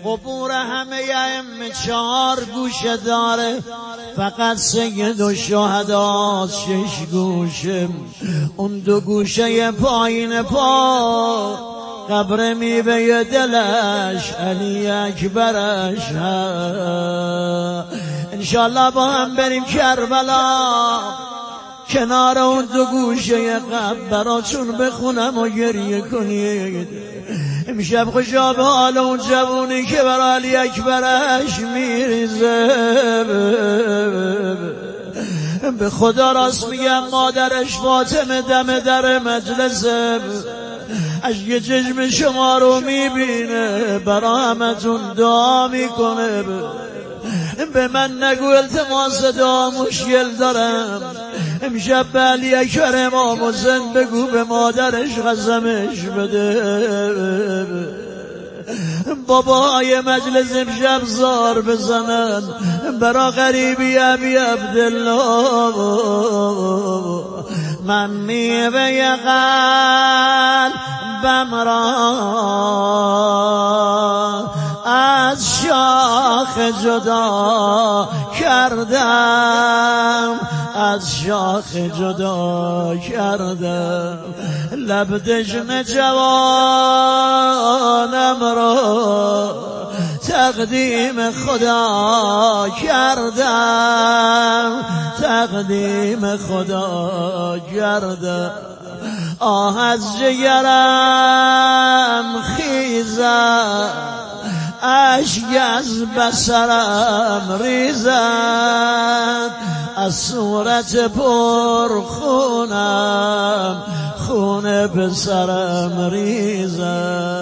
قبور همه ائمه 4 گوشه داره، فقط سید الشهدا 6 گوشه. اون 2 گوشه پایین پا قبر میوه دلش علی اکبرش. انشالله با هم بریم کربلا، کنار اون 2 گوشه قبر براتون بخونم و گریه کنید. امشب خوشا به حال اون جوونی که بر علی اکبرش میریزه. به خدا راست میگم مادرش فاطمه دم در مجلسه، اشک چشم شما رو میبینه، برا همتون دعا میکنه. به من نگو التماس دعا مشکل دارم، امشب به علی اکبر امام حسین بگو به مادرش قسمش بده. بابای مجلس امشب زار بزنن برا غریبی ابی عبدالله. من میوه قلبم را از شاخ جدا کردم، از شاخ جدا کردم. لب دژم جوانم را تقدیم خدا کردم، تقدیم خدا کردم. آه از جگرم خیزد، اشک از بصرم ریزد، از صورت پر خونم خون به سرم ریزد.